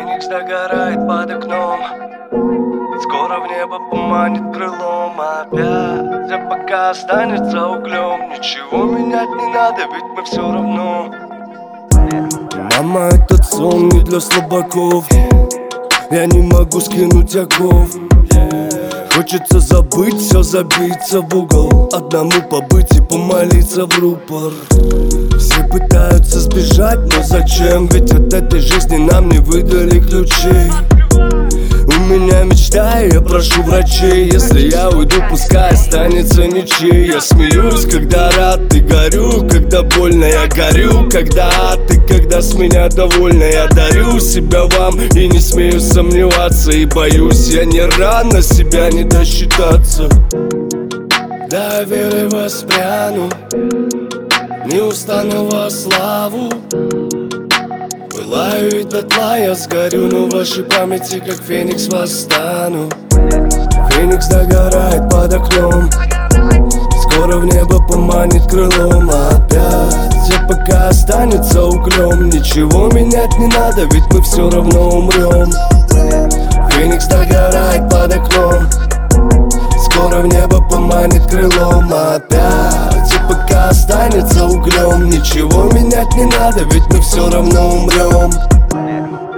Феникс догорает под окном, скоро в небо поманит крылом опять, а пока останется углем. Ничего менять не надо, ведь мы все равно. Мама, этот сон не для слабаков. Я не могу скинуть оков. Хочется забыть все, забиться в угол, одному побыть и помолиться в рупор. Все пытаются сбежать, но зачем? Ведь от этой жизни нам не выдали ключей. У меня мечта, и я прошу врачей: если я уйду, пускай останется ничей. Я смеюсь, когда рад, и горю, когда больно, я горю, когда с меня довольна. Я дарю себя вам и не смею сомневаться, и боюсь, я не рано себя не досчитаться. Да, верой воспряну, не устану во славу. Пылаю и дотла я сгорю, но в вашей памяти как феникс восстану. Феникс догорает под окном, скоро в небо поманит крылом опять, а пока останется углем. Ничего менять не надо, ведь мы все равно умрем. Феникс догорает под окном, скоро в небо поманит крылом опять, а пока останется углем. Ничего менять не надо, ведь мы все равно умрем.